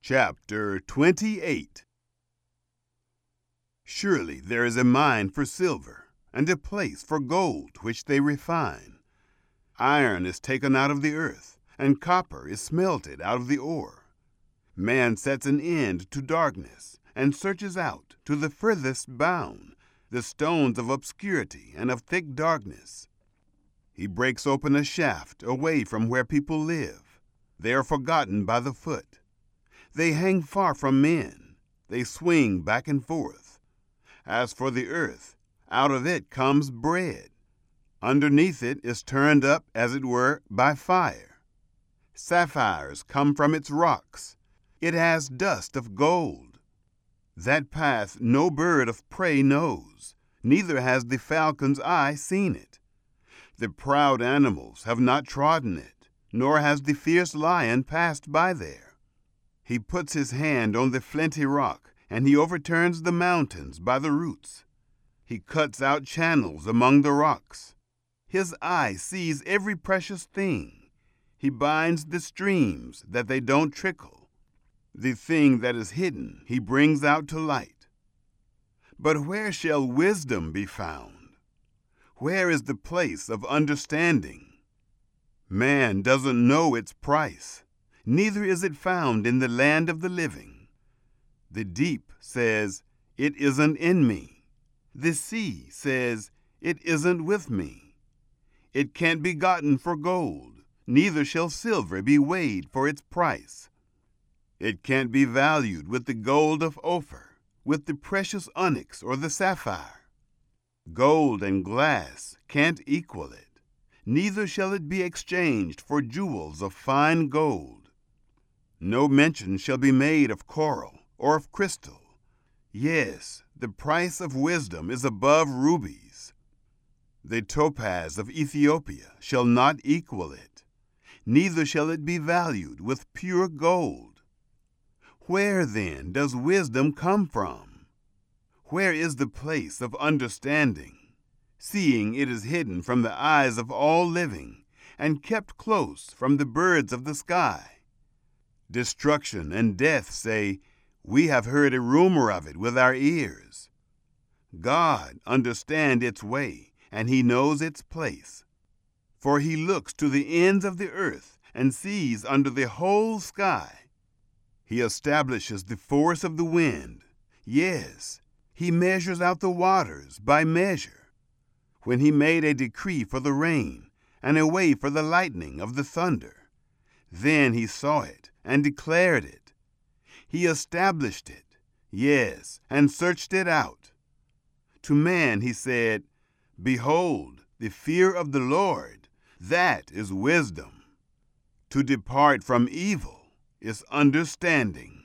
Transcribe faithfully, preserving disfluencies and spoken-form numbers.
Chapter twenty-eight. Surely there is a mine for silver, and a place for gold which they refine. Iron is taken out of the earth, and copper is smelted out of the ore. Man sets an end to darkness, and searches out to the furthest bound the stones of obscurity and of thick darkness. He breaks open a shaft away from where people live. They are forgotten by the foot. They hang far from men. They swing back and forth. As for the earth, out of it comes bread. Underneath it is turned up, as it were, by fire. Sapphires come from its rocks. It has dust of gold. That path no bird of prey knows, neither has the falcon's eye seen it. The proud animals have not trodden it, nor has the fierce lion passed by there. He puts his hand on the flinty rock, and he overturns the mountains by the roots. He cuts out channels among the rocks. His eye sees every precious thing. He binds the streams that they don't trickle. The thing that is hidden he brings out to light. But where shall wisdom be found? Where is the place of understanding? Man doesn't know its price. Neither is it found in the land of the living. The deep says, "It isn't in me." The sea says, "It isn't with me." It can't be gotten for gold, neither shall silver be weighed for its price. It can't be valued with the gold of Ophir, with the precious onyx or the sapphire. Gold and glass can't equal it, neither shall it be exchanged for jewels of fine gold. No mention shall be made of coral or of crystal. Yes, the price of wisdom is above rubies. The topaz of Ethiopia shall not equal it, neither shall it be valued with pure gold. Where then does wisdom come from? Where is the place of understanding, seeing it is hidden from the eyes of all living, and kept close from the birds of the sky? Destruction and death say, "We have heard a rumor of it with our ears." God understands its way, and he knows its place. For he looks to the ends of the earth and sees under the whole sky. He establishes the force of the wind. Yes, he measures out the waters by measure. When he made a decree for the rain and a way for the lightning of the thunder, then he saw it and declared it. He established it, yes, and searched it out. To man he said, "Behold, the fear of the Lord, that is wisdom. To depart from evil is understanding."